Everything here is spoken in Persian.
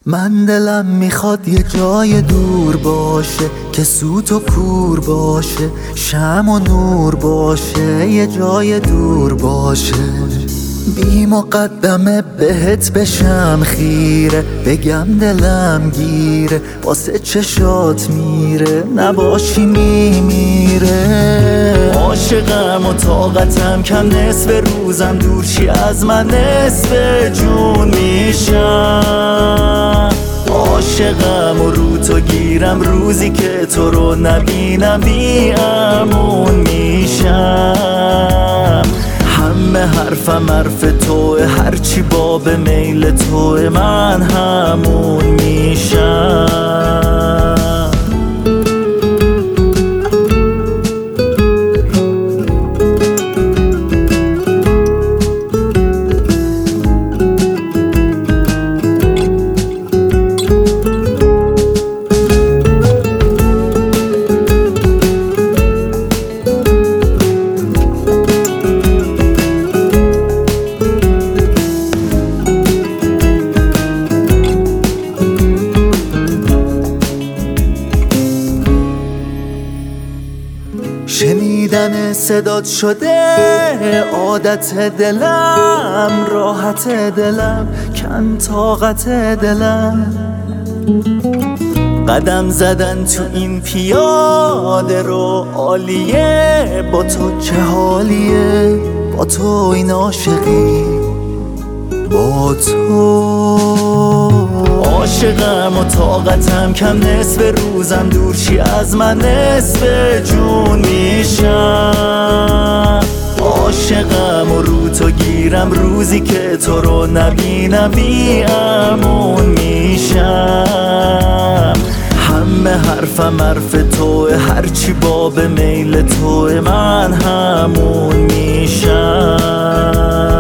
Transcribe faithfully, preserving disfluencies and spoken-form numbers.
من دلم میخواد یه جای دور باشه که سوت و کور باشه، شمع و نور باشه، یه جای دور باشه. بی مقدمه بهت بشم خیره، بگم دلم گیره، واسه چشات میره، نباشی میمیره. عاشقم و طاقتم کم، نصف روزم دورشی از من، نصف جون میشم. عاشقم و رو تو گیرم، روزی که تو رو نبینم بی امون میشم. همه حرفم حرف توه، هرچی باب میل توه، من همون میشم. شنیدن صدات شده عادت دلم، راحت دلم کن طاقت دلم. قدم زدن تو این پیاده رو عالیه، با تو چه حالیه، با تو این عاشقی، با تو. عاشقم و طاقتم کم، نصف روزم دورشی از من، نصف جون میشم. عاشقم و رو تو گیرم، روزی که تو رو نبینم بی امون میشم. همه حرفم حرف توه، هرچی باب میل توه، من همون میشم.